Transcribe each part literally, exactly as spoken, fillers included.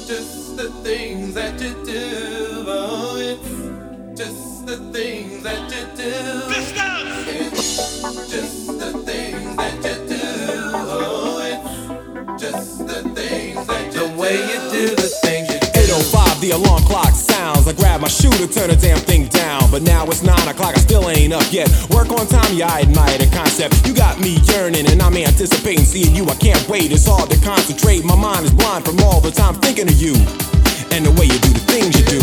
just the things that you do. Oh, it's just the things that you do. It's just the things that you do. Oh, it's just the things that you do. The way you do the things you do. eight oh five, the alarm clock sounds. I grab my shoe to turn the damn thing down. But now it's nine o'clock, I still ain't up yet. Work on time, yeah, I admire the concept. You got me yearning and I'm anticipating seeing you. I can't wait, it's hard to concentrate. My mind is blind from all the time thinking of you and the way you do the things you do.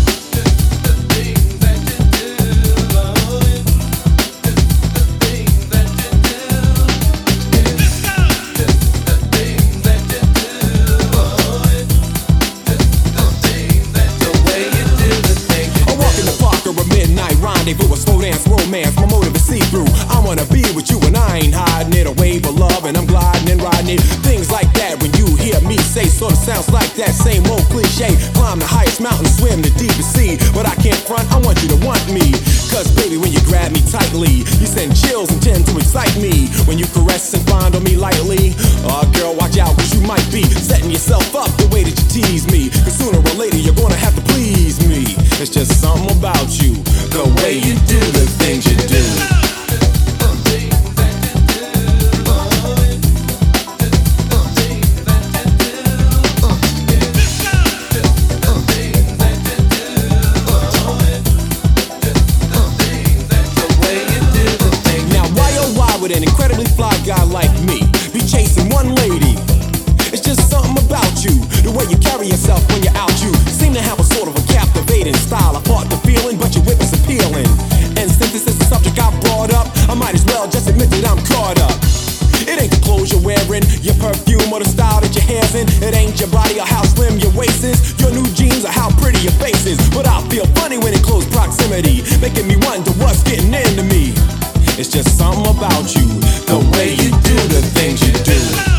Rendezvous, a slow dance, romance, my motive is see-through. I wanna be with you and I ain't hiding it. A wave of love and I'm gliding and riding it. Things like that when you hear me say, sorta sounds like that same old cliche. Climb the highest mountain, swim the deepest sea. But I can't front, I want you to want me. Cause baby, when you grab me tightly, you send chills and tend to excite me. When you caress and fondle me lightly, oh girl, watch out cause you might be setting yourself up the way that you tease me. Cause sooner or later you're gonna have to please me. It's just something about you, the way you do the things you do. Now why oh why would an incredibly fly guy like me be chasing one lady? It's just something about you, the way you carry yourself when you're out. You seem to have a sort of a captivating style. I fought the feeling, but your whip is appealing. And since this is the subject I brought up, I might as well just admit that I'm caught up. It ain't the clothes you're wearing, your perfume or the style that your hair's in. It ain't your body or how slim your waist is, your new jeans or how pretty your face is. But I feel funny when in close proximity, making me wonder what's getting into me. It's just something about you, the way you do the things you do.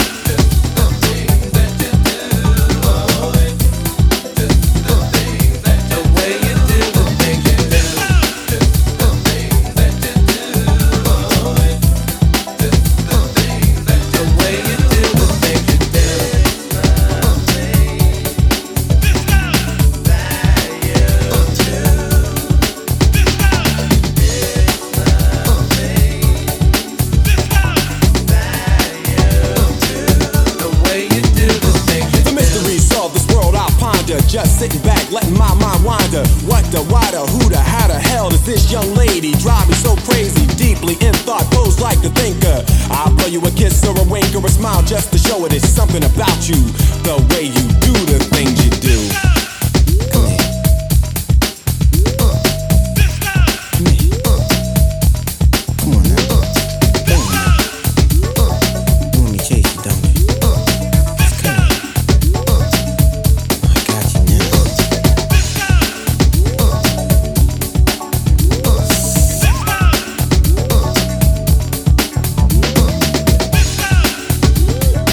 Just sitting back, letting my mind wander. What the, why the, who the, how the hell does this young lady drive me so crazy? Deeply in thought, goes like the thinker. I'll blow you a kiss or a wink or a smile just to show it. It's something about you, the way you do the things you do. Come here. Uh. Come here. Uh. Come on now. Uh. Come on now. Uh. You want me to chase you, don't you?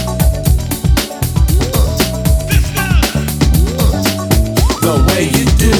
The way you do